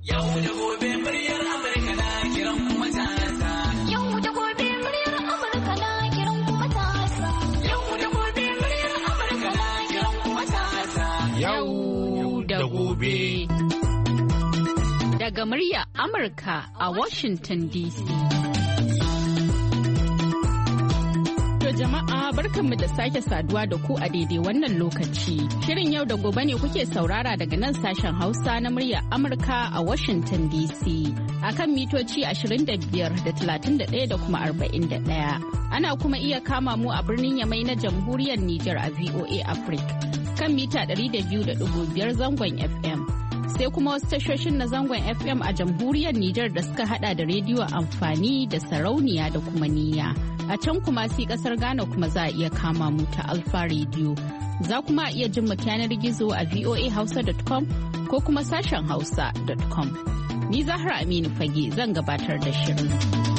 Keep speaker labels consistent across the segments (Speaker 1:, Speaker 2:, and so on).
Speaker 1: Yau da gobe muryar Amurka na kiran kuma matasa. Yau da gobe muryar Amurka na kiran kuma matasa. Yau da gobe muryar Amurka na kiran kuma matasa. Yau da gobe.
Speaker 2: Daga muryar Amurka a Washington DC. Jama'a barkanmu da sake saduwa da ku a daidai wannan lokaci. Shirin yau da gobe ne kuke saurara daga nan sashen Hausa na muryar Amurka a Washington DC. A kan mitoci 25 da 31 da kuma 41. Ana kuma iya kama mu a birnin Yamai na Jamhuriyar Nijar a VOA Africa kan mita 200.5 zangon FM. Sai kuma wasu tashoshin na zangon FM a Jamhuriyar Nijar da suka hada da rediyo amfani da sarauniya da kuma niyya. A can kuma sai kasar Ghana kuma za a iya kama mu ta Alfa Radio. Za kuma a iya jin mu yanar gizo a voahausa.com ko kuma sashen hausa.com. Ni Zahra Aminu Fage zan gabatar da shirin.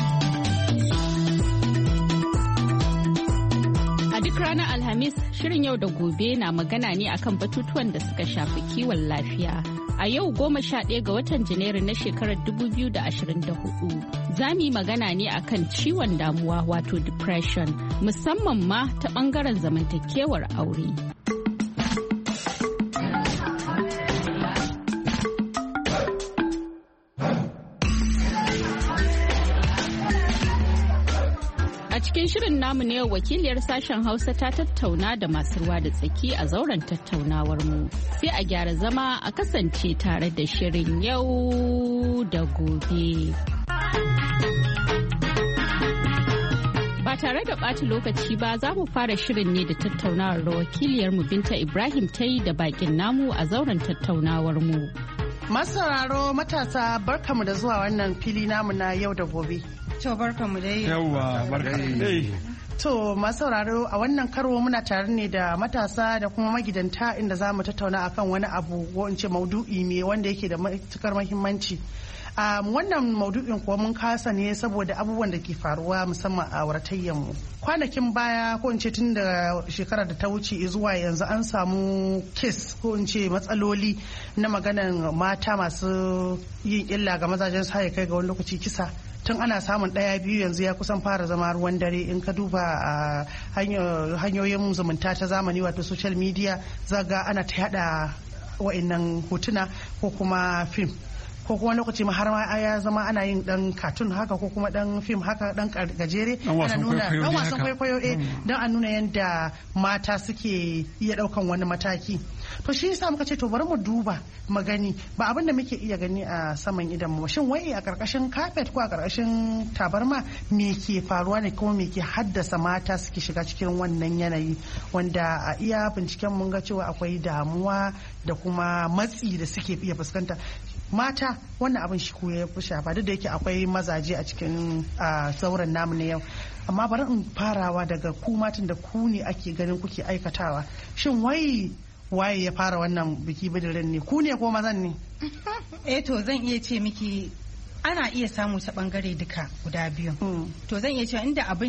Speaker 2: A duk ranar Alhamis, shirin yau da gobe na magana ne akan batutuwan da suka shafi kiwon lafiya. A yau 11 ga watan Janairu na shekarar 2024 za mu yi magana ne akan ciwon damuwa wato depression musamman ma ta bangaren zamantakewar aure. A cikin shirin namu ne wakiliyar sashen Hausa ta tattauna da masu ruwa da tsaki a zauren tattaunawar mu. Sai a gyara zama a kasance tare da shirin yau da gobe. Ba tare da ɓata lokaci ba za mu fara shirin ne da tattaunawar da wakiliyar mu Binta Ibrahim ta yi da bakin namu a zauren tattaunawar mu.
Speaker 3: Masauraro matasa barkamu da zuwa wannan fili namu na yau da gobe.
Speaker 4: To barkamu dai.
Speaker 5: Yawwa barkamu dai.
Speaker 3: To masauraro a wannan karo muna tare ne da matasa da kuma magidanta inda za mu tattauna akan wani abu ko in ce maudu'i ne wanda yake da matukar muhimmanci. Wannan maudu'in kuwa mun kasa ne saboda abubuwan da ke faruwa musamman a mu. Kwanakin baya ko in ce tun da shekarar da ta wuce zuwa yanzu an samu kes ko in ce matsaloli na maganan mata masu yin illa ga mazajen su kai ga wani lokaci kisa. Tun ana samun ɗaya biyu yanzu ya kusan fara zama ruwan dare in ka duba a hanyoyin zumunta ta zamani wato social media zaga ana ta yada wa'annan hotuna ko kuma fim ko kuma lokaci ma har ma ya zama ana yin dan cartoon haka ko kuma dan film haka dan gajere ana nuna dan wasan kwaikwayo dan a nuna yadda mata suke iya daukan wani mataki. To shi yasa muka ce to bari mu duba magani ba abin da muke iya gani a saman idan mu shin wai a karkashin carpet ko a karkashin tabarma me ke faruwa ne kuma me ke haddasa mata suke shiga cikin wannan yanayi wanda a iya binciken mun ga cewa akwai damuwa da kuma matsi da suke iya fuskanta mata wannan abin shi ko ya fi shafa duk da yake akwai mazaje a cikin sauran namu na yau amma bari in farawa daga ku matan da ku ne ake ganin kuke aikatawa shin waye ya fara wannan biki bidirin ne ku ne ko mazan ne?
Speaker 4: To zan iya ce miki ana iya samu ta bangare duka guda biyu. To zan iya cewa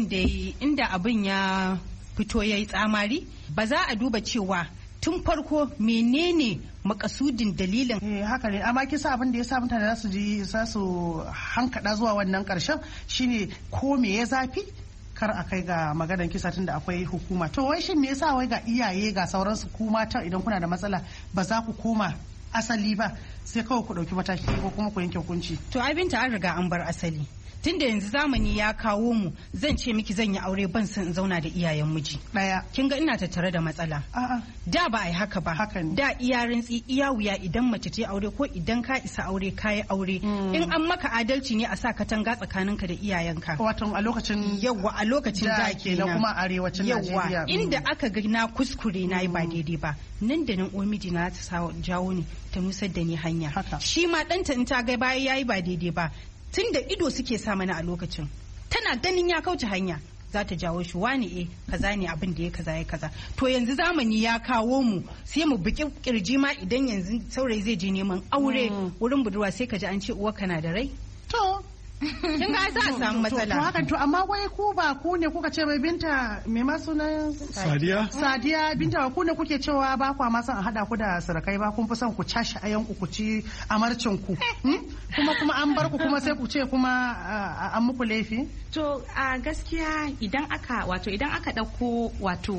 Speaker 4: inda abin ya fito yayi tsamari ba za a duba cewa tun farko menene makasudin dalilin
Speaker 3: haka ne amma kisa abin da ya sa mutane za su hankada zuwa wannan karshen shine ko me ya zafi kar a kai ga maganar kisa tun da akwai hukuma to wai shin me yasa wai ga iyaye ga sauransu ku mata idan kuna da matsala ba za ku koma asali ba sai kawai ku dauki mataki ko kuma ku yanke hukunci
Speaker 4: to abinta an riga an bar asali tunda yanzu zamani ya kawo mu zan ce miki zan yi aure ban san in zauna da iyayen miji
Speaker 3: daya
Speaker 4: kin ga ina tattare da matsala da ba ai haka ba da iya rintsi iya wuya idan mace ce aure ko idan ka isa aure kayi aure in an maka adalci ne a sa katanga tsakaninka da iyayenka
Speaker 3: wato a lokacin
Speaker 4: a lokacin da
Speaker 3: kenan kuma arewacin Najeriya
Speaker 4: inda aka ga na kuskure na yi ba daidai ba nan da nan miji na ta jawo ni ta nusar da ni hanya shi ma ɗanta in ta ga baya yayi ba daidai ba tun da ido suke sa mana a lokacin tana ganin ya kauce hanya za ta jawo shi wani kaza ne abin da ya kaza ya kaza to yanzu zamani ya kawo mu sai mu biki kirji ma idan yanzu saurayi zai je neman aure wurin budurwa sai ka ji an ce uwa kana da rai
Speaker 3: to
Speaker 4: kin ga za a samu matsala.
Speaker 3: To hakan to amma wai ku ba ku ne kuka ce mai Binta me ma sunan Sadiya Binta ku ne kuke cewa ba kwa ma son a hada ku da sarakai ba kun fi son ku cashe ayan ku ci amarcin ku kuma an bar ku kuma sai ku ce kuma an muku laifi.
Speaker 5: To a gaskiya idan aka dauko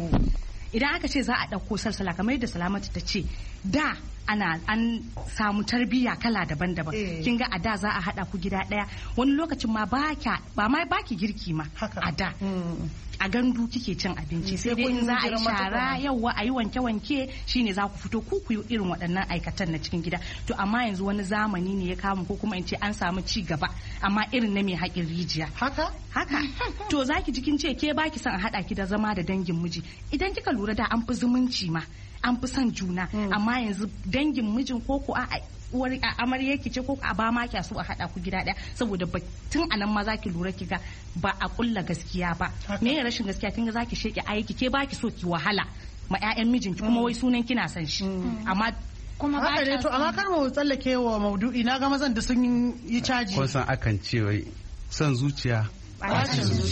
Speaker 5: idan aka ce za a dauko salsala kamar yadda Salamatu ta ce da an samu tarbiyya kala daban-daban kin ga a da za a hada ku gida daya wani lokacin ma ba ma baki girki ma a da a gandu kike cin abinci sai dai in za a yi shara yawa a yi wanke-wanke shine za ku fito ku yi irin waɗannan aikatan na cikin gida. To amma yanzu wani zamani ne ya kama ko kuma in ce an samu ci gaba amma irin na mai haƙin rijiya haka to zaki jikin ce ke baki son a hada ki da zama da dangin miji idan kika lura da an fi zumunci ma an fi son juna amma yanzu dangin mijin ko a uwar amarya ki ce ko a ba ma kya so a hada ku gida daya saboda tun anan ma zaki lura kiga ba a kulla gaskiya ba me ya rashin gaskiya kinga zaki sheke aiki ke baki so ki wahala ma ƴaƴan mijinki kuma wai sunan kina son shi amma kuma ba
Speaker 3: ta to amma kar mu tsallake wa maudu'i na ga mazan da sun yi caji
Speaker 6: ko san akan ce wai son zuciya ba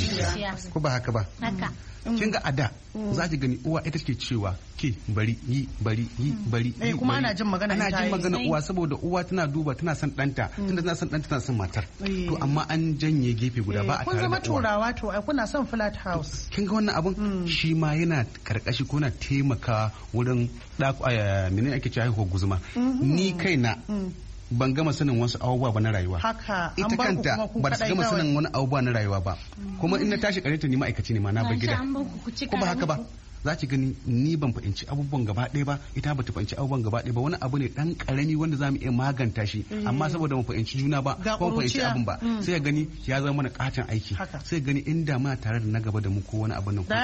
Speaker 6: ko ba haka ba kin ga ada za ki gani uwa ita ke cewa ke bari yi
Speaker 3: kuma ana jin magana
Speaker 6: uwa saboda uwa tana duba tana son danta tunda tana son danta tana son matar to amma an janye gefe guda ba a tare da uwa kun
Speaker 3: zama turawa to ai kuna son flat house
Speaker 6: kin ga wannan abun shi ma yana karkashi ko na taimaka wurin menene ake cewa haihuwar guzuma ni kaina ban gama sanin wasu abubuwa ba na rayuwa ita kanta ba ta gama sanin wani abubuwa na rayuwa ba kuma in na tashi kareta ni ma'aikaci ne ma na bar gida ko ba haka ba za ki gani ni ban fahimci abubuwan gaba ɗaya ba ita ba ta fahimci abubuwan gaba ɗaya ba wani abu ne dan karami wanda za mu iya maganta shi amma saboda mu fahimci juna ba ko fahimci abun ba sai ya gani ya zama mana katon aiki sai gani inda ma tare da na gaba da mu ko wani abu nan ko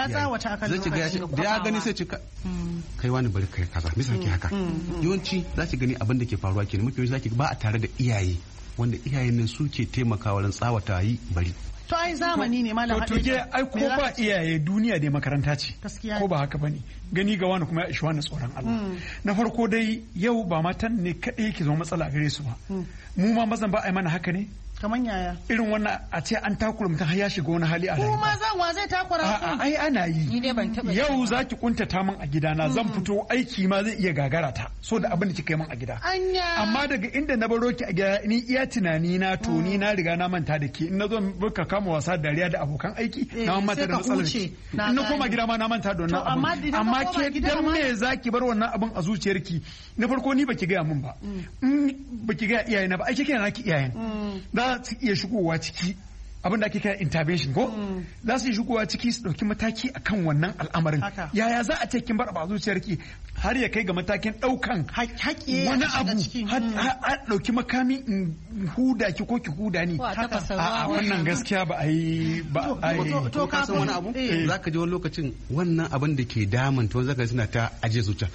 Speaker 6: da ya gani sai ci kai wani bari kai kaza misali ke haka yawanci za ki gani abin da ke faruwa kenan mafi yawanci za ki ba a tare da iyaye wanda iyayen nan suke taimakawa wurin tsawata yi bari
Speaker 3: to ai zamani ne malam
Speaker 7: to ai ko ba iyaye duniya dai makaranta ce ko ba haka bane gani ga wani kuma ya ishi wani tsoron Allah na farko dai yau ba matan ne kadai yake zama matsala gare su ba mu ma mazan ba ai mana haka ne
Speaker 3: kaman yaya
Speaker 7: irin wannan a ce an takura mutum har ya shiga wani hali a rayuwa
Speaker 3: kuma zan wa zai takura ku
Speaker 7: ai ana yi yau zaki kuntata min a gidana zan fito aiki ma zai iya gagara ta so da abin da kika yi min a gida amma daga inda na baro ki a gida ni iya tunani na to ni na riga na manta da ke in na zo muka kama wasa dariya da abokan aiki na manta da matsalar ki in na koma gida ma na manta da wannan abin amma ke dan me zaki bar wannan abin a zuciyarki na farko ni baki gaya min ba baki gaya iyayena ba ai kike na ki iyayen za su iya shigowa ciki abin da ake kira intervention ko za su yi shigowa ciki su dauki mataki akan wannan al'amarin yaya za a ce kin bar ba zuciyarki har ya kai ga matakin daukan wani abu har dauki makami in huda ki ko ki huda ni a wannan gaskiya ba a yi
Speaker 6: to ka san wani abu zaka ji wani lokacin wannan abin da ke damun to zaka suna ta aje zuciya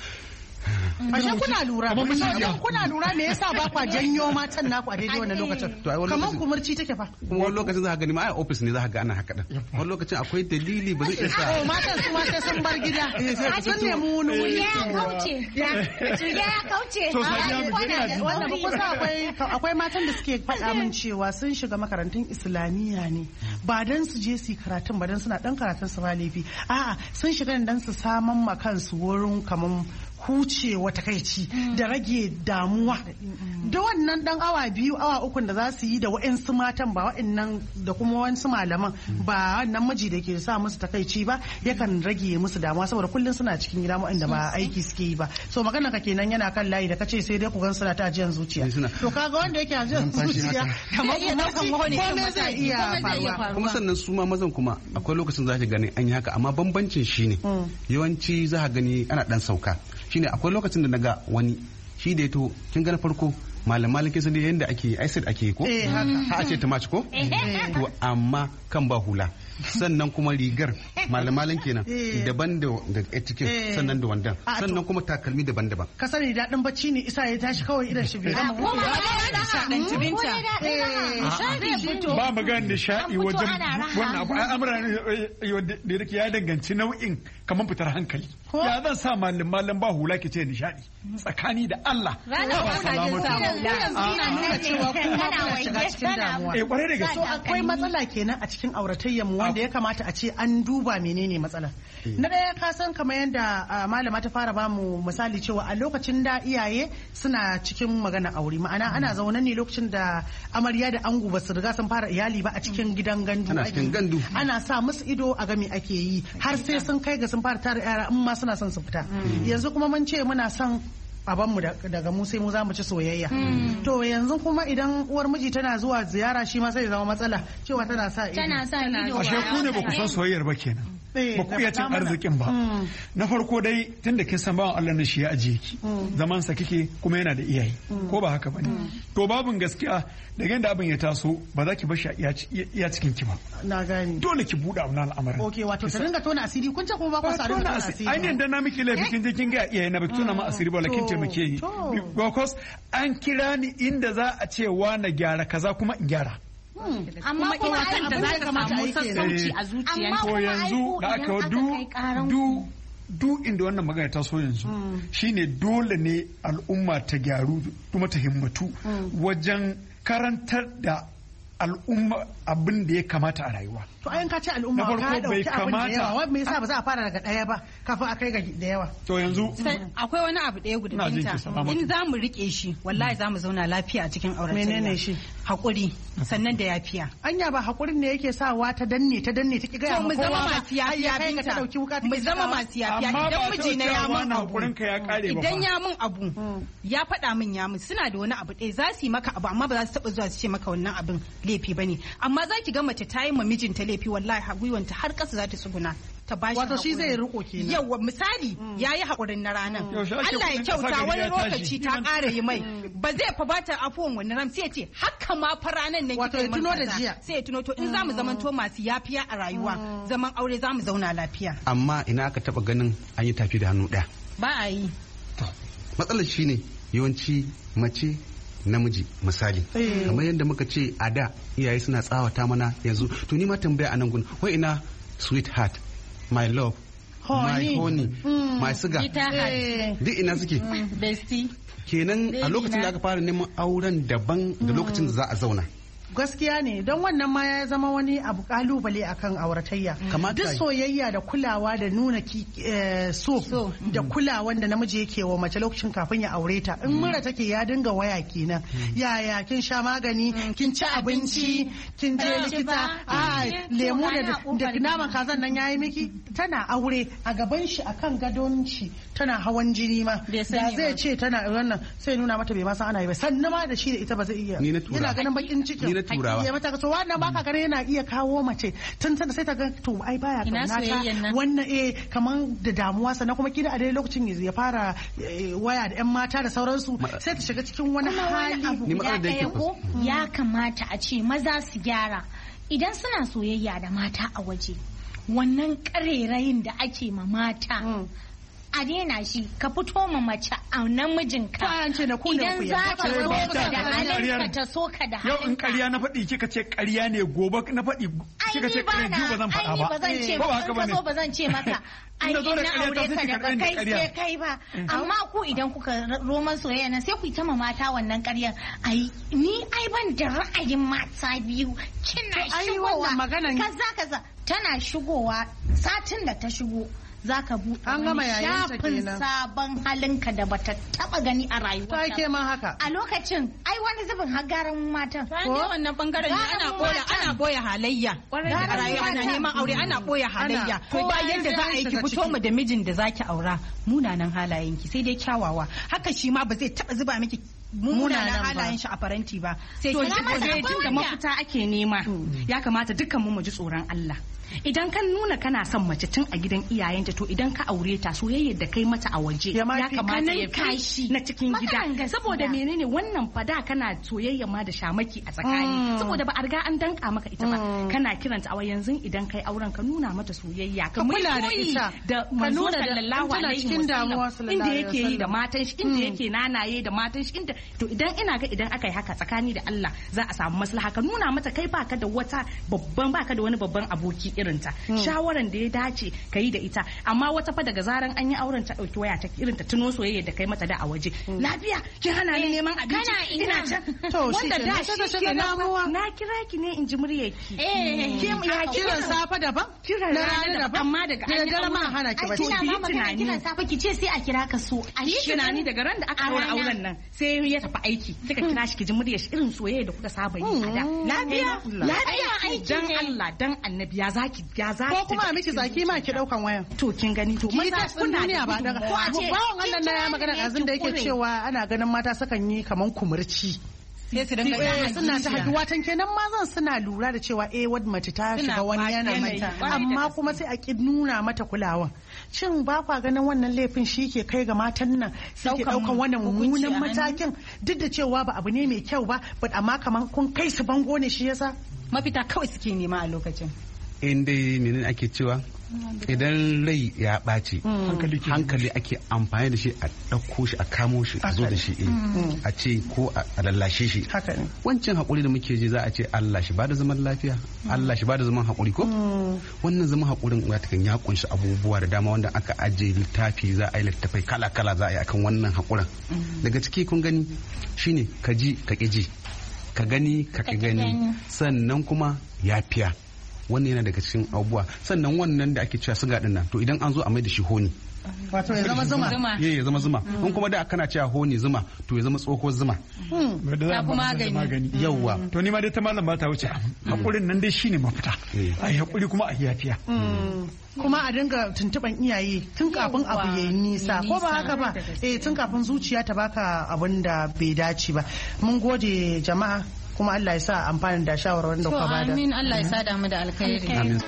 Speaker 3: ashe kuna lura me yasa ba kwa janyo matan naku a daidai wannan lokacin kamar kumurci take fa
Speaker 6: kuma wani lokacin za ka gani ma a office ne za ka ga ana haka din wani lokacin akwai dalili ba zai iya sa
Speaker 3: matan su ma sai sun bar gida sun nemi wani wuri
Speaker 1: ya kauce
Speaker 3: wannan kusa akwai matan da suke faɗa min cewa sun shiga makarantun islamiyya ne ba dan su je su karatun ba dan suna dan karatun su ba laifi a'a sun shiga dan su saman ma kansu wurin kaman hucewa takaici da rage damuwa da wannan dan awa biyu awa ukun da za su yi da wa'insu matan ba wa'innan da kuma wa'insu malaman ba wannan miji da ke sa musu takaici ba yakan rage musu damuwa saboda kullum suna cikin gida wa'inda ba aiki suke yi ba so magana ka kenan yana kan layi da kace sai dai ku gan suna ta ajiyan zuciya to kaga wanda yake ajiyan zuciya kamar kuma kan wani komai zai iya faruwa
Speaker 6: kuma sannan su ma mazan kuma akwai lokacin za ka gani an yi haka amma bambancin shine yawanci za ka gani ana dan sauka shine akwai lokacin da naga wani shi da ya to kin ga na farko malam kin san da yanda ake aisid ake ko ha a ce ta mace ko to amma kan ba hula sannan kuma rigar malam kenan daban da etiquette sannan da wandan sannan kuma takalmi daban-daban
Speaker 3: ka sani daɗin bacci ne isa ya tashi kawai idan shi bai gama
Speaker 7: ba magana nishaɗi wajen wannan abu al'amura da yake ya danganci nau'in kamar fitar hankali ya zan sa malam ba hula ke ce nishaɗi tsakani da Allah ba salamatu
Speaker 3: ina nuna cewa kuma kuna shiga cikin damuwa.
Speaker 7: Kwarai da gaske.
Speaker 3: So akwai matsala kenan a cikin auratayyar mu wanda ya kamata a ce an duba menene matsalar. Na ɗaya ka san kamar yadda malama ta fara bamu misali cewa a lokacin da iyaye suna cikin magana aure, ma'ana ana zaune ne lokacin da amarya da ango ba su riga sun fara iyali ba a cikin gidan gandu. Ana sa musu ido a ga me ake yi har sai sun kai ga sun fara tara yara in ma suna son su fita. Yanzu kuma mun ce muna son babanmu daga mu sai mu za mu ci soyayya. To yanzu kuma idan uwar miji tana zuwa ziyara shi ma sai ya zama matsala cewa tana sa ido.
Speaker 7: Ashe ku ne ba ku san soyayyar ba kenan. Ba ku iya cin arzikin ba. Na farko dai tun da kin san bawan Allah na shi ya ajiye ki. Zaman sa kike kuma yana da iyaye. Ko ba haka bane. To babun gaskiya daga yanda abin ya taso ba za ki bar shi iya cikin ki ba.
Speaker 3: Na gani.
Speaker 7: Dole ki buɗe abin al'amarin.
Speaker 3: Okay, wato ta dinga tona asiri kun ce kuma ba ku sa tona asiri.
Speaker 7: Ai ne dan na miki laifi kin je kin ga iyaye na ba ki tona ma asiri ba lakin taimake yi. Because an kira ni inda za a ce wa na gyara kaza kuma in gyara.
Speaker 5: Amma kuma ai da za ka samu sassauci a zuciyanka.
Speaker 7: To yanzu da aka du inda wannan magana ta so yanzu shine dole ne al'umma ta gyaru kuma ta himmatu wajen karantar da al'umma abin da ya kamata a rayuwa.
Speaker 3: To ayan ka ce al'umma ka dauki abin da yawa, wai me yasa ba za a fara daga daya ba kafin a kai ga da yawa.
Speaker 7: To yanzu
Speaker 4: akwai wani abu daya guda binta in za mu rike shi wallahi za mu zauna lafiya a cikin auratayya.
Speaker 3: Menene shi?
Speaker 4: Hakuri sannan da yafiya.
Speaker 3: Anya ba hakurin ne yake sawa ta danne ta ki ga
Speaker 4: mu zama masu yafiya binta. Mu zama masu yafiya idan miji na ya mun abu. Idan ya mun abu ya faɗa min ya mun suna da wani abu ɗaya za su yi maka abu amma ba za su taɓa zuwa su ce maka wannan abin laifi bane. Amma za ki ga mace ta yi ma mijinta laifi wallahi gwiwanta har ƙasa za ta tsuguna ta bashi.
Speaker 3: Wato shi zai riko kenan.
Speaker 4: Yawa misali yayi hakurin na ranan. Allah ya kyauta wani lokaci ta ƙara yi mai ba zai fa bata afuwan wani ran sai ya ce haka ma fa ranan nan
Speaker 3: wato ya tuno da jiya.
Speaker 4: Sai ya tuno to in zamu zamanto masu yafiya a rayuwa zaman aure zamu zauna lafiya.
Speaker 6: Amma ina aka taba ganin an yi tafi da hannu ɗaya.
Speaker 4: Ba a yi.
Speaker 6: Matsalar shine yawanci mace namiji misali kamar yadda muka ce a da iyaye suna tsawata mana yanzu to ni ma tambaya a nan gun wai ina sweetheart my love my honey my sugar duk ina suke kenan a lokacin da aka fara neman auren daban da lokacin da za a zauna.
Speaker 3: Gaskiya ne don wannan ma ya zama wani abu kalubale akan auratayya. Duk soyayya da kulawa da nuna so da kulawan da namiji yake wa mace lokacin kafin ya aure ta in mura take ya dinga waya kenan yaya kin sha magani kin ci abinci kin je likita lemu da naman kazan nan yayi miki tana aure a gaban shi akan gadon shi tana hawan jini ma da zai ce tana wannan sai nuna mata bai ma san ana yi ba sannan ma da shi da ita ba zai iya yana ganin bakin cikin
Speaker 6: turawa
Speaker 3: ya mata so wannan baka gare yana iya kawo mace tun sai ta ga to ai baya kaunata wannan kaman da damuwa sannan kuma kida a dai lokacin ya fara waya da yan mata da sauransu sai ta shiga cikin wani hali
Speaker 8: ya kamata a ce maza su gyara idan suna soyayya da mata a waje wannan karerayin da ake ma mata a daina shi ka fito ma mace a namijinka idan za ta so ka da halinka ta so ka da halinka.
Speaker 7: Yau in ƙarya na faɗi kika ce ƙarya ne gobe na faɗi kika ce ƙarya ba zan faɗa ba.
Speaker 8: Ba zan ce maka ba zan ce maka ai ina aure ka daga kai sai kai ba amma ku idan kuka roman soyayya nan sai ku yi ta ma mata wannan ƙaryan ai ni ai ban da ra'ayin mata biyu kina shigowa kaza tana shigowa satin da ta shigo za ka buɗe shafin sabon halinka da bata taba gani a rayuwa
Speaker 3: ta ma haka
Speaker 8: a lokacin ai wani zubin har garan matan
Speaker 4: ko wannan bangaren ne ana boye halayya a rayuwa ana neman aure ana boye halayya ko ba yadda za a yi ki fito mu da mijin da zaki aura munanan halayenki sai dai kyawawa haka shi ma ba zai taba zuba miki munanan halayen shi a faranti ba sai
Speaker 5: to tun da mafita ake nema ya kamata dukkan mu ji tsoron Allah idan kan nuna kana son mace tun a gidan iyayenta to idan ka aure ta soyayyar da kai mata a waje ya kamata ya kashi na cikin gida saboda menene wannan fada kana soyayya ma da shamaki a tsakani saboda ba a riga an danka maka ita ba kana kiranta a yanzu idan kai auren ka nuna mata soyayya ka
Speaker 3: kula da ita
Speaker 5: da manzo sallallahu alaihi wasallam inda yake yi da matan shi inda yake nanaye da matan shi inda to idan ina ga idan aka yi haka tsakani da Allah za a samu maslaha ka nuna mata kai baka da wani babban aboki irin ta shawaran da ya dace ka yi da ita amma wata fa daga zaran an yi auren ta dauki waya ta irin ta tuno soyayya da kai mata da a waje lafiya kin hana ni neman abinci ina can wanda da shi ke na kira ki ne in ji muryarki ya
Speaker 3: kiran safa daban
Speaker 5: kiran rana daban amma daga an yi
Speaker 3: dare ma hana ki bacci
Speaker 8: kiran safa ki ce sai a kira ka so
Speaker 5: a yi tunani daga ran da aka daura auren nan sai ya tafi aiki kika kira shi ki ji muryar shi irin soyayya da kuka saba yi a da lafiya aiki dan Allah dan annabi ya zaki
Speaker 3: ko kuma miki zaki ma ki daukan wayan
Speaker 5: to kin gani to
Speaker 3: maza kun duniya ba daga bawon Allah na ya magana azin da yake cewa ana ganin mata sukan yi kaman kumurci
Speaker 4: sai su dinga
Speaker 3: suna ta haduwa tan kenan mazan suna lura da cewa wadda mace ta shiga wani yanayi amma kuma sai a ki nuna mata kulawa shin ba kwa ganin wannan laifin shi ke kai ga matan nan suke daukan wannan mummunan matakin duk da cewa ba abu ne mai kyau ba amma kaman kun kai su bango ne shi yasa
Speaker 4: mafita kawai suke nema a lokacin
Speaker 6: in dai menene ake cewa idan rai ya ɓaci hankali ake amfani da shi a ɗauko shi a kamo shi a zo da shi a ce ko a lallashe shi wancan haƙuri da muke ji za a ce Allah shi bada zaman lafiya Allah shi bada zaman haƙuri ko wannan zaman haƙurin watakan ya kunshi abubuwa da dama wanda aka ajiye littafi za a yi littafai kala-kala za a yi akan wannan haƙurin daga ciki kun gani shine ka ji ka ƙi ji ka gani ka ƙi gani sannan kuma yafiya wannan yana daga cikin abubuwa sannan wannan da ake cewa suga din nan to idan an zo a mai da shi honi
Speaker 3: wato ya zama zuma
Speaker 6: ya zama zuma in kuma da kana cewa honi zuma to ya zama tsoko zuma
Speaker 4: ya kuma magani
Speaker 6: yawwa
Speaker 7: to ni ma dai ta malam ba ta wuce hakurin nan dai shine mafita ai hakuri kuma a yafiya
Speaker 3: kuma a dinga tuntuban iyaye tun kafin abu yayi nisa ko ba haka ba tun kafin zuciya ta baka abin da bai dace ba mun gode jama'a kuma Allah ya sa amfani da shawarwarin da kuka bada.
Speaker 4: Amin Allah ya sa damu da alkhairi.
Speaker 6: Amin.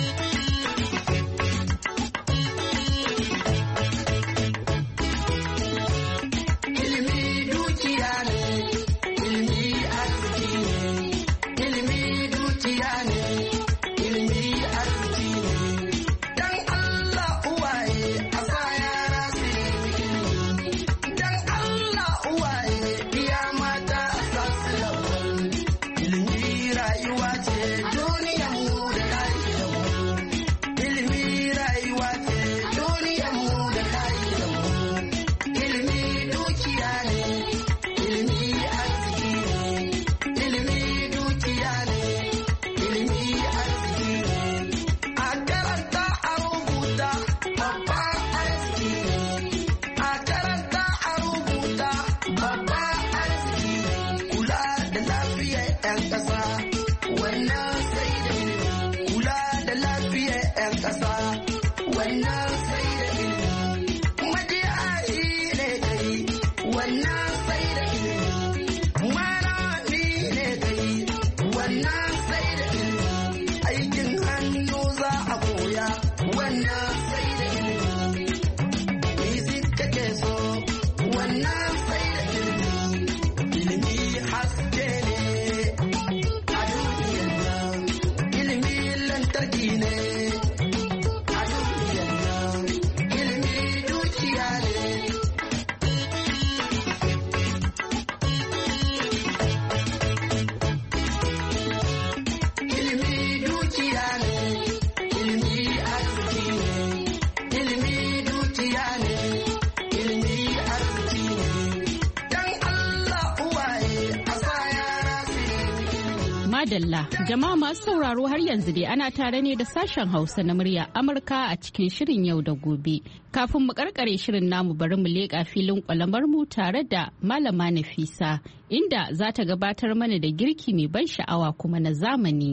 Speaker 2: Madalla jama'a masu sauraro har yanzu dai ana tare ne da sashen Hausa na murya Amurka a cikin shirin yau da gobe. Kafin mu karkare shirin namu bari mu leƙa filin kwalamar mu tare da Malama Nafisa inda za ta gabatar mana da girki mai ban sha'awa kuma na zamani.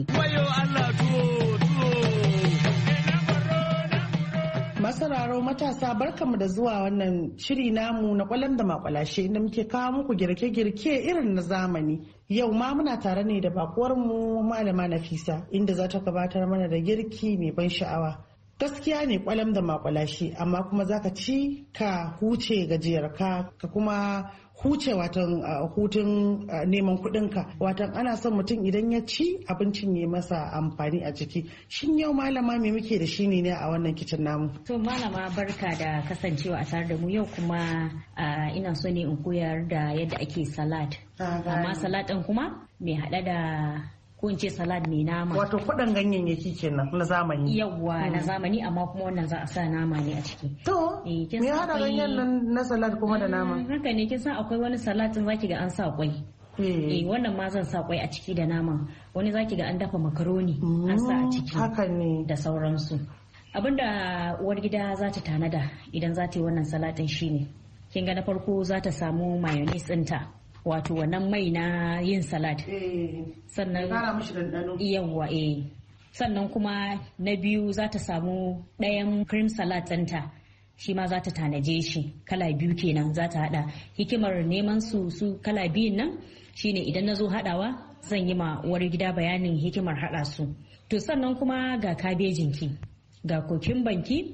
Speaker 3: Masararo matasa barkamu da zuwa wannan shiri namu na kwalam da makwalashe inda muke kawo muku girke-girke irin na zamani. Yau ma muna tare ne da bakuwarmu Malama Nafisa inda za ta gabatar mana da girki mai ban sha'awa. Gaskiya ne kwalam da makwalashe amma kuma za ka ci ka huce gajiyarka ka kuma huce watan hutun neman kuɗinka. Watan ana son mutum idan ya ci abincin ya masa amfani a jiki. Shin yau malama me muke da shi ne a wannan kicin namu?
Speaker 9: To malama barka da kasancewa a tare da mu yau kuma ina so ne in koyar da yadda ake salad. Amma salad ɗin kuma mai haɗa da ko in ce salad mai nama.
Speaker 3: Wato kuɗin ganyayyaki kenan na zamani.
Speaker 9: Yawwa na zamani amma kuma wannan za a sa nama ne a ciki.
Speaker 3: To me haɗa ganyen nan na salad kuma da nama?
Speaker 9: Haka ne kin san akwai wani salad din zaki ga an sa kwai. Wannan ma zan sa kwai a ciki da nama. Wani zaki ga an dafa makaroni an sa a ciki.
Speaker 3: Haka ne.
Speaker 9: Da sauransu. Abinda uwar gida za ta tanada idan za ta yi wannan salad din shine. Kin ga na farko za ta samu mayonnaise ɗinta. Wato wannan mai na yin salad. Sannan yawwa sannan kuma na biyu za ta samu ɗayan cream salad ɗinta shi ma za ta tanaje shi kala biyu kenan za ta hada. Hikimar neman su kala biyun nan shine idan na zo hadawa zan yi ma uwar gida bayanin hikimar hada su. To sannan kuma ga kabejinki, ga kokumbanki,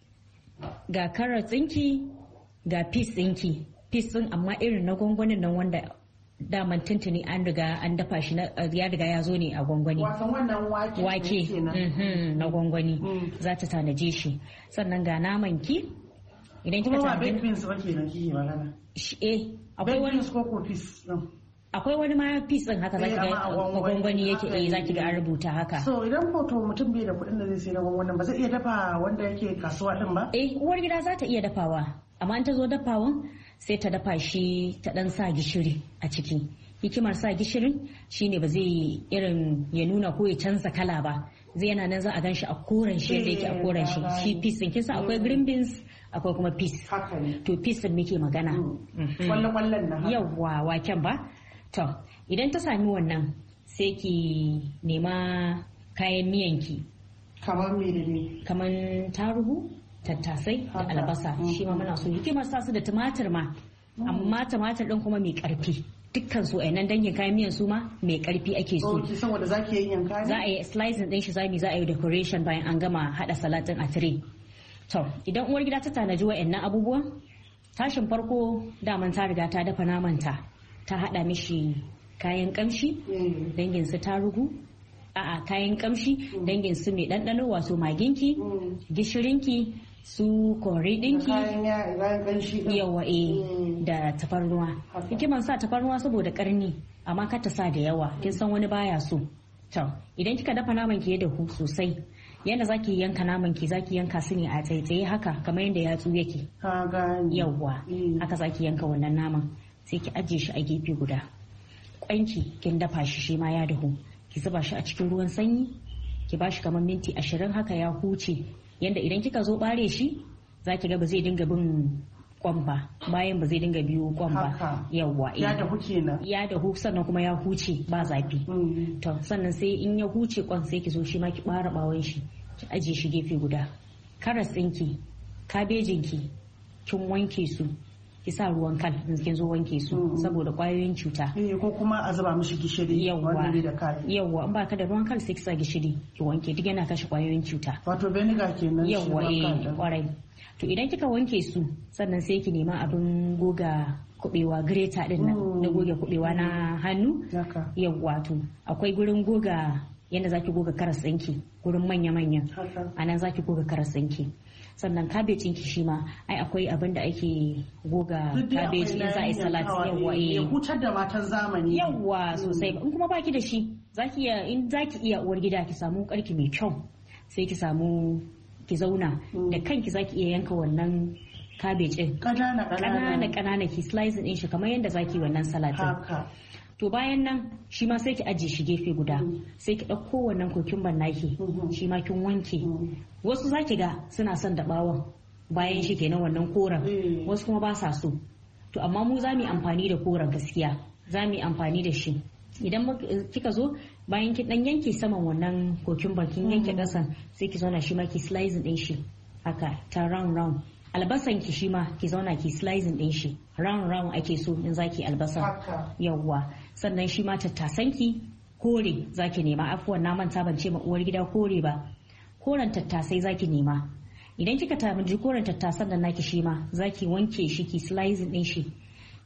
Speaker 9: ga carrot ɗinki, ga peas ɗinki. Peas ɗin amma irin na gwangwanin nan wanda daman tuntuni an riga an dafa shi ya riga ya zo ne a gwangwani. Wake na gwangwani za ta tanaje shi. Sannan ga naman ki. Idan kika
Speaker 3: tanaje. Kuma ba baked beans ba kenan kike magana.
Speaker 9: Akwai wani
Speaker 3: ko peas din.
Speaker 9: Akwai wani ma peas din haka zaki ga gwangwani yake zaki ga an rubuta haka.
Speaker 3: So idan hoto mutum bai da kuɗin da zai sai na gwangwanin ba zai iya dafa wanda yake kasuwa din ba?
Speaker 9: Uwar gida za ta iya dafawa amma in ta zo dafawan sai ta dafa shi ta dan sa gishiri a ciki. Hikimar sa gishirin shine ba zai irin ya nuna ko ya canza kala ba. Zai yana nan za a gan shi a koren shi yadda yake a koren shi. Shi peas din kinsa akwai green beans akwai kuma peas. To peas din muke magana.
Speaker 3: Kwallon na.
Speaker 9: Yawwa waken ba. To idan ta sami wannan sai ki nema kayan miyanki.
Speaker 3: Kamar me da me?
Speaker 9: Kamar tarugu, tattasai da albasa shi ma muna so hikimar sa su da tumatir ma amma tumatir din kuma mai karfi dukkan su nan dangin kayan miyan su ma mai karfi ake so
Speaker 3: saboda zaki yin yanka ne
Speaker 9: za a yi slicing din shi za a yi decoration bayan an gama hada salad din a tray. To idan uwar gida ta tanaji wa'annan abubuwan tashin farko daman ta riga ta dafa namanta ta hada mishi kayan kamshi dangin su tarugu kayan kamshi dangin su mai ɗanɗano wato maginki gishirinki su kori dinki yawa da tafarnuwa. Hikiman sa tafarnuwa saboda karni amma kar ta sa da yawa kin san wani baya so. To idan kika dafa naman ki ya dahu sosai yanda zaki yanka naman ki zaki yanka su ne a tsaitsaye haka kamar yadda yatsu yake. Yawa haka zaki yanka wannan naman sai ki ajiye shi a gefe guda. Kwanki kin dafa shi ma ya dahu ki zuba shi a cikin ruwan sanyi ki bashi kamar minti 20 haka ya huce yanda idan kika zo bare shi za ki ga ba zai dinga bin kwan ba bayan ba zai dinga biyo kwan ba yawwa
Speaker 3: ya dahu kenan
Speaker 9: ya dahu sannan kuma ya huce ba zafi to sannan sai in ya huce kwan sai ki zo shi ma ki bara bawon shi ki ajiye shi gefe guda. Karas ɗinki kabejinki kin wanke su ki sa ruwan kal in kin zo wanke su saboda kwayoyin cuta
Speaker 3: ko kuma a zuba mishi gishiri
Speaker 9: yawwa in baka da ruwan kal sai ki sa gishiri ki wanke duk yana kashe kwayoyin cuta
Speaker 3: wato vinegar kenan
Speaker 9: yawwa kwarai. To idan kika wanke su sannan sai ki nema abin goga kubewa grater din nan na goge kubewa na hannu yawwa to akwai gurin goga yanda zaki goga karas ɗinki gurin manya-manya anan zaki goga karas ɗinki. Sannan kabejin ki shi ma ai akwai abin da ake goga kabeji in za a yi salad yawa
Speaker 3: ya hutar da matan zamani
Speaker 9: yawa sosai in kuma baki da shi zaki iya uwar gida ki samu karki mai kyau sai ki samu ki zauna da kanki zaki iya yanka wannan kabejin kanana ki slicing din shi kamar yadda zaki wannan salad din. To bayan nan shi ma sai ki ajiye shi gefe guda sai ki ɗauko wannan kokumban naki shi ma kin wanke. Wasu zaki ga suna son da bawon bayan shi kenan wannan koren wasu kuma ba sa so. To amma mu za mu yi amfani da koren gaskiya za mu yi amfani da shi. Idan kika zo bayan ki dan yanke saman wannan kokumban kin yanke ƙasan sai ki zauna shi ma ki slicing din shi haka ta round. Albasan ki shi ma ki zauna ki slicing din shi round ake so in zaki albasa yawwa. Sannan shi ma tattasan ki kore zaki nema afuwan na manta ban ce ma uwar gida kore ba koren tattasai zaki nema. Idan kika tanaji koren tattasan da naki shi ma zaki wanke shi ki slicing din shi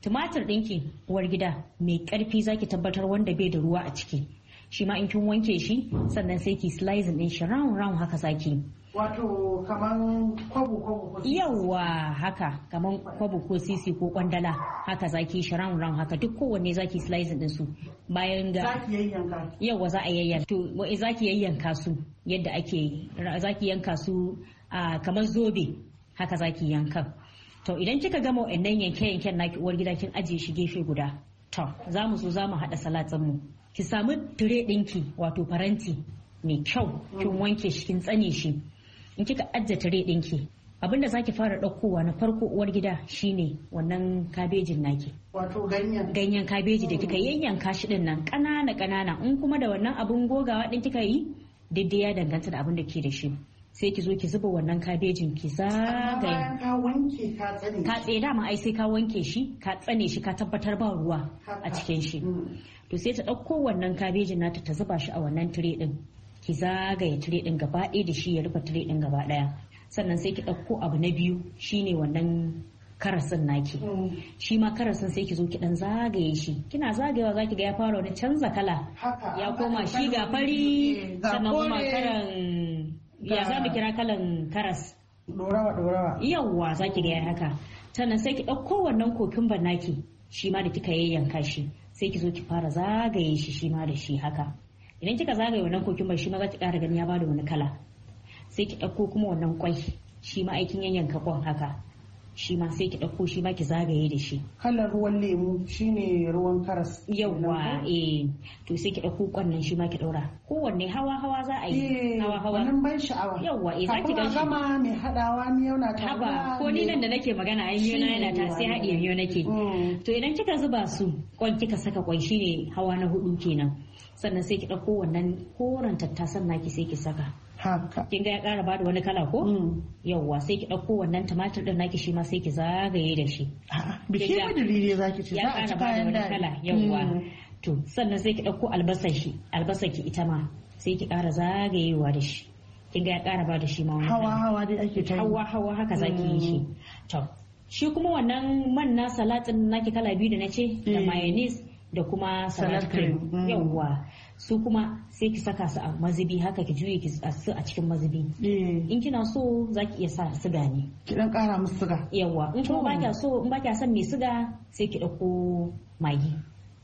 Speaker 9: tumatir ɗinki uwar gida mai ƙarfi zaki tabbatar wanda bai da ruwa a ciki, shi ma in kin wanke shi sannan sai ki slicing din shi round haka zaki.
Speaker 3: Wato kaman kwabo
Speaker 9: yawa haka kaman kwabo ko sisi ko kwandala haka zaki shi round haka duk kowanne zaki slicing din su bayan ga
Speaker 3: zaki yayyanka
Speaker 9: yawa za a yayyanka to zaki yayyanka su yadda ake zaki yanka su kamar zobe haka zaki yanka. To idan kika gama wannan yanke-yanken naki uwar gida kin ajiye shi gefe guda. To za mu haɗa salatin mu. Ki samu tire ɗinki wato faranti mai kyau kin wanke shi kin tsane shi. In kika ajiye tire ɗinki abinda zaki fara ɗaukowa na farko uwar gida shine wannan kabejin naki.
Speaker 3: Wato
Speaker 9: ganyen kabeji da kika yayyanka shi din nan ƙanana in kuma da wannan abun gogawa din kika yi daidai ya danganta da abin da ke da shi. Sai ki zo ki zuba wannan kabejin ki zagaye.
Speaker 3: Ka wanke ka tsane.
Speaker 9: Ka tsaye dama ai sai ka wanke shi ka tsane shi ka tabbatar ba ruwa a cikin shi. To sai ta ɗauko wannan kabejin nata ta zuba shi a wannan tire din. Ki zagaye tire din gaba ɗaya da shi ya rufe tire din gaba ɗaya. Sannan sai ki ɗauko abu na biyu shine wannan karasin naki. Shi ma karasin sai ki zo ki dan zagaye shi. Kina zagayewa zaki ga ya fara wani canza kala. Ya koma shi ga fari sannan kuma karan ya za mu kira kalan karas
Speaker 3: dorawa
Speaker 9: yawwa za ki ga haka. Sannan sai ki ɗauko wannan kokumban naki shi ma da kika yayyanka shi sai ki zo ki fara zagaye shi ma da shi haka. Idan kika zagaye wannan kokumban shi ma za ki ƙara gani ya bada wani kala. Sai ki ɗauko kuma wannan kwai shi ma aikin yayyanka kwan haka shi ma sai ki ɗauko shi ma ki zagaye da shi.
Speaker 3: Kalar ruwan lemu shine ruwan karas.
Speaker 9: Yawwa to sai ki ɗauko kwannan shi ma ki ɗaura. Kowanne hawa za a yi. Hawa.
Speaker 3: Wannan ban sha'awa.
Speaker 9: Yawwa za ki ga shi.
Speaker 3: Gama mai haɗawa miyau na ta.
Speaker 9: Haba ko ni nan da nake magana ai miyau yana ta sai haɗiye miyau nake. To idan kika zuba su kwan kika saka kwan shine hawa na 4 kenan. Sannan sai ki ɗauko wannan koren tattasan naki sai ki saka.
Speaker 3: Haka.
Speaker 9: Kin ga ya ƙara bada wani kala ko? Yawwa sai ki ɗauko wannan tumatir ɗin naki shi ma sai ki zagaye da shi.
Speaker 3: Biki ma dalili za ki ci
Speaker 9: za a ci kayan da kala yawwa. To sannan sai ki ɗauko albasar ki ita ma sai ki ƙara zagayewa da shi. Kin ga ya ƙara bada shi ma wani
Speaker 3: hawa dai ake ta
Speaker 9: hawa haka za ki yi shi. To shi kuma wannan man na salatin naki kala biyu da na ce da mayonnaise da kuma salad cream yawwa su kuma sai ki saka su a mazubi haka ki juye ki su a cikin mazubi in kina so za ki iya sa siga ne
Speaker 3: ki dan kara musu siga
Speaker 9: yawwa in kuma ba kya so in ba kya son mai siga sai ki dauko magi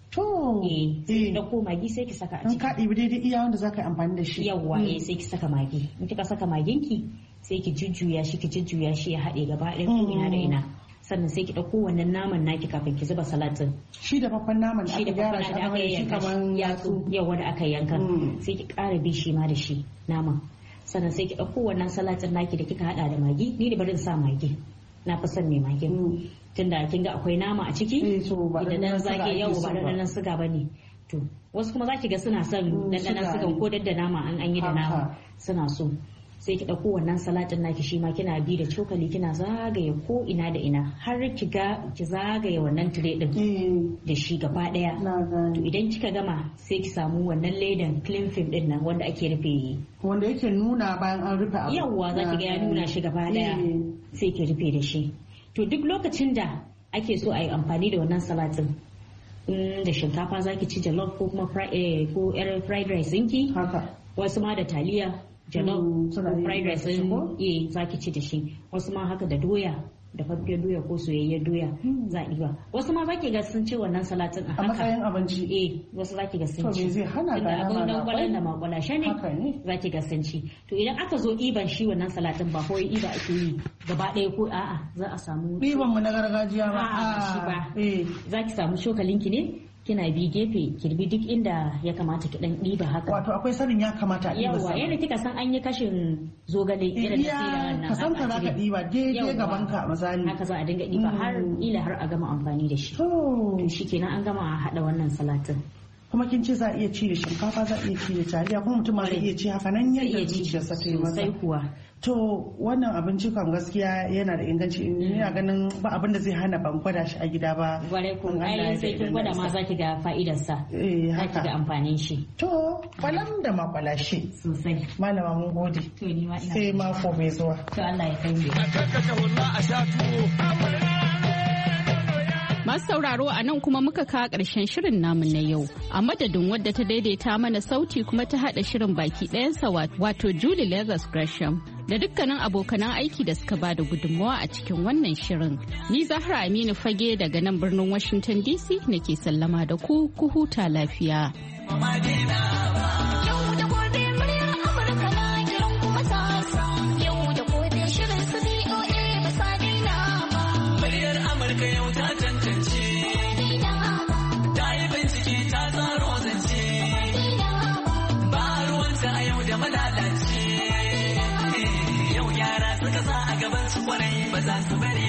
Speaker 9: sai ki dauko magi sai ki saka a ciki
Speaker 3: in ka ɗibi daidai iya wanda za ka yi amfani da shi
Speaker 9: yawwa sai ki saka magi in kika saka maginki sai ki jujjuya shi ya haɗe gaba ɗaya ko ina da ina sannan sai ki ɗauko wannan naman naki kafin ki zuba salatin.
Speaker 3: Shi da babban naman da aka gyara shi aka yanka kaman
Speaker 9: yatsu yawa da aka yanka sai ki ƙara bi shi ma da shi naman. Sannan sai ki ɗauko wannan salatin naki da kika haɗa da magi ni da barin sa magi na fi son mai magi. Tunda kin ga akwai nama a ciki idan dan zaki yau ba dan suga bane. To wasu kuma zaki ga suna son dandanan sugan ko da nama an yi da nama suna so. Sai ki ɗauko wannan salatin naki shi ma kina bi da cokali kina zagaye ko ina da ina har ki zagaye wannan tire din da shi gaba daya. To idan kika gama sai ki samu wannan ledan cling film din nan wanda ake rufe
Speaker 3: wanda yake nuna bayan an rufe abu.
Speaker 9: Yawwa za ki ga ya nuna shi gaba daya sai ki rufe da shi. To duk lokacin da ake so a yi amfani da wannan salatin da shinkafa za ki ci jollof ko kuma fried rice ɗinki wasu ma da taliya jollof ko fried rice din za ki ci da shi wasu ma haka da doya da faffiyar doya ko soyayyar doya za a ɗiba wasu ma zaki ga sun ci wannan salatin a
Speaker 3: matsayin abinci
Speaker 9: wasu zaki ga sun ci
Speaker 3: zai hana ga
Speaker 9: abin da kwalan da makwalashe ne zaki ga sun ci to idan aka zo ɗiban shi wannan salatin ba kawai ɗiba ake yi gaba ɗaya ko a'a za a samu
Speaker 3: ɗiban mu na gargajiya ba
Speaker 9: shi ba zaki samu cokalinki ne kina bi gefe kirbi duk inda ya kamata ki dan ɗiba haka
Speaker 3: wato akwai sanin ya kamata a ɗiba
Speaker 9: yawa yadda kika san an yi kashin zogale irin da sai da wannan
Speaker 3: ka san ka zaka ɗiba daidai gaban ka misali
Speaker 9: haka za a dinga ɗiba har a gama amfani da shi to shikenan an gama haɗa wannan salatin
Speaker 3: kuma kin ce za a iya ci da shinkafa za a iya ci da taliya kuma mutum ma zai iya ci haka nan yadda zuciyarsa ta yi masa
Speaker 9: kuwa
Speaker 3: to wannan abinci kam gaskiya yana da inganci ina ganin ba abin da zai hana ban gwada shi a gida ba
Speaker 9: gware kun ai sai kin gwada ma zaki ga fa'idarsa zaki ga amfanin shi
Speaker 3: to kwalam da makwalashi
Speaker 9: sosai
Speaker 3: malama mun gode
Speaker 9: to ni ma ina
Speaker 3: sai mako mai zuwa
Speaker 9: to Allah ya kai mu
Speaker 10: a kakkata wallahi a sha tuwo
Speaker 2: Masu sauraro a nan kuma muka kawo ƙarshen shirin namu na yau. A madadin wadda ta daidaita mana sauti kuma ta haɗa shirin baki ɗayansa wato Julie Leathers Gresham da dukkanin abokanan aiki da suka bada gudunmawa a cikin wannan shirin. Ni Zahra Aminu Fage daga nan birnin Washington DC nake sallama da ku huta lafiya.
Speaker 1: Ba za su bari